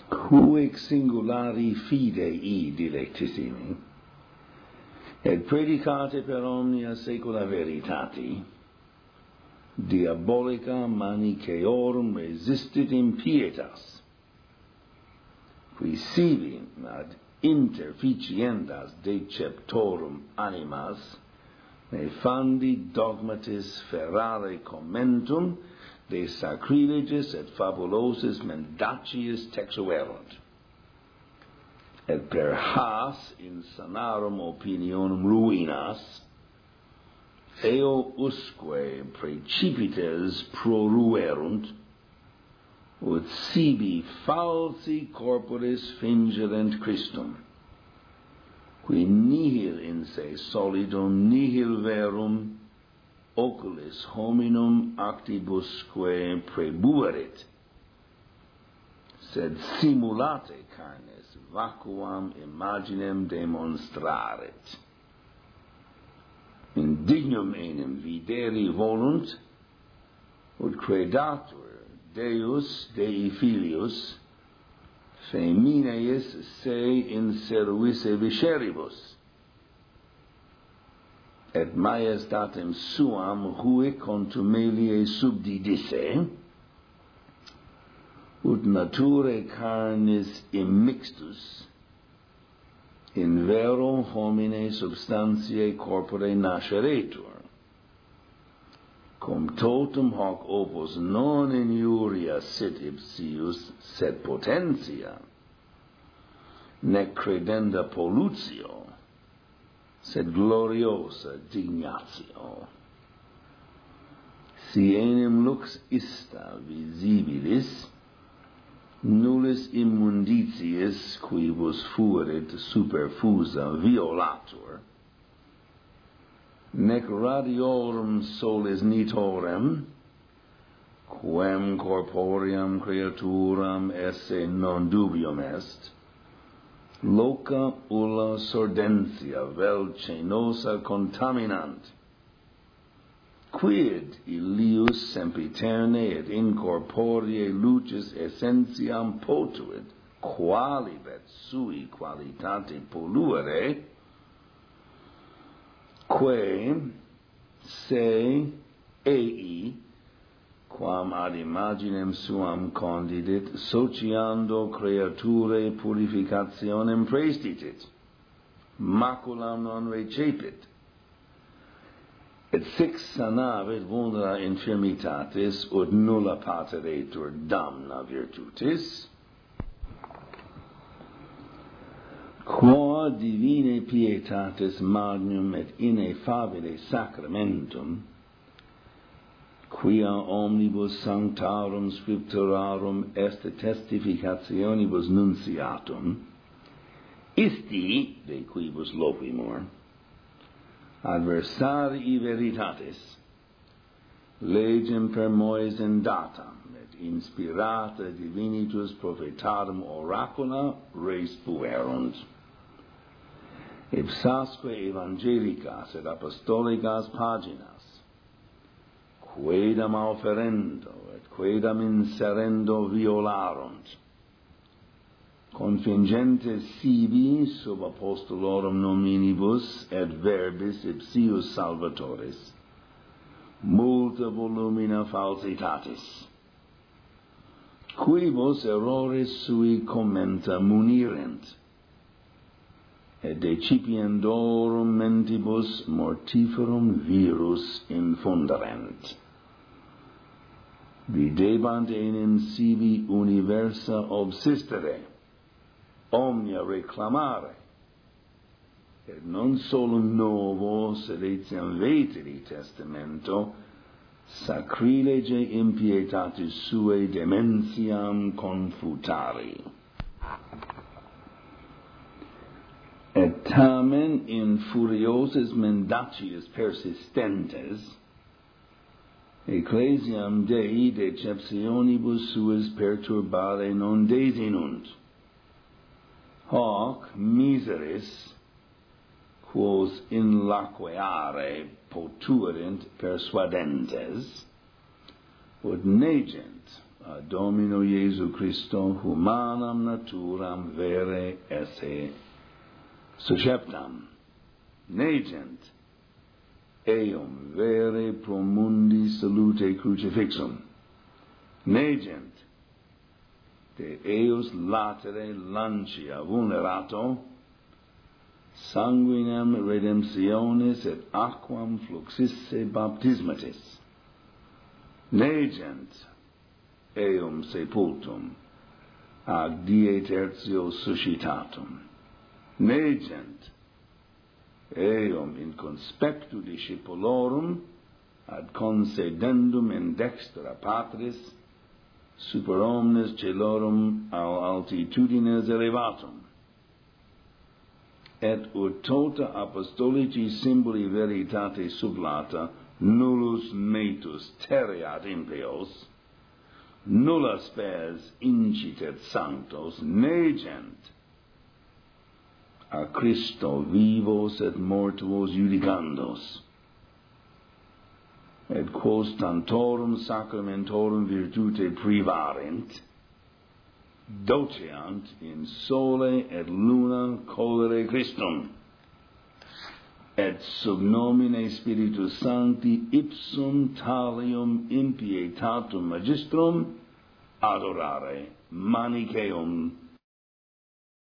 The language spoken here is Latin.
Huic singulari fidei dilectissimi, et predicate per omnia saecula veritati, diabolica manichaeorum resistit impietas, qui sibi ad interficiendas deceptorum animas nefandi dogmatis ferrare commentum de sacrilegis et fabulosis mendaciis texuerunt, et per has insanarum opinionum ruinas eo usque precipites proruerunt, ut sibi falsi corporis fingerent Christum, qui nihil in se solidum nihil verum oculis hominum actibusque prebuerit, sed simulate carnes vacuam imaginem demonstraret. Indignum enim videri volunt, ut credatur Deus Dei filius femineis se in service visceribus, et majestatem suam huic contumelie subdidisse, ut naturae carnis immixtus in vero homine substantiae corpore nasceretur, cum totum hoc opus non injuria sit ipsius sed potentia, nec credenda pollutio, sed gloriosa dignatio. Si enim lux ista visibilis, nullis immunditiis quibus fuerit superfusa violatur, nec radiorum solis nitorem, quem corpoream creaturam esse non dubium est, loca ulla sordentia vel cenosa contaminant, quid illius sempiterne et incorporeae lucis essentiam potuit, qualibet sui qualitate polluere, quae se ei, quam ad imaginem suam condidit, sociando creaturae purificationem praestitit, maculam non recepit, et sic sanavit vulnera infirmitatis, ut nulla pateretur damna virtutis, quo divine pietatis magnum et ineffabile sacramentum, quia omnibus sanctarum scripturarum est testificationibus nunciatum, isti, de quibus lopimur, adversarii veritatis, legem per moes datam, et inspirata divinitus prophetarum oracula res puerunt, ipsasque evangelicas et apostolicas paginas, quaedam auferendo et quaedam inserendo violarunt, confingentes sibi sub apostolorum nominibus et verbis ipsius salvatoris, multa volumina falsitatis, quibus errores sui commenta munirent, et decipiendorum mentibus mortiferum virus infunderent. Videbant enim sibi universa obsistere, omnia reclamare, et non solum novo sed etiam veteri testamento, sacrilege impietatis suae dementiam confutari. Et tamen in furiosis mendaciis persistentes, ecclesiam Dei deceptionibus suis perturbare non desinunt, hoc miseris, quos in laqueare potuerint persuadentes, ut negent a Domino Iesu Christo humanam naturam vere esse susceptam, negent eum vere pro mundi salute crucifixum, negent de eus latere lancia vulnerato sanguinem redemptionis et aquam fluxisse baptismatis, negent eum sepultum ac die tertio suscitatum, negent eum in conspectu discipulorum ad concedendum in dextra Patris super omnes celorum au altitudines elevatum, et ut tota apostolici symboli veritate sublata nullus metus terreat impios, nulla spes incitet sanctos, negent a Christo vivos et mortuos judicandos, et quos tantorum sacramentorum virtute privarent, doceant in sole et luna colere Christum, et sub nomine Spiritus Sancti ipsum talium impietatum magistrum adorare Manichaeum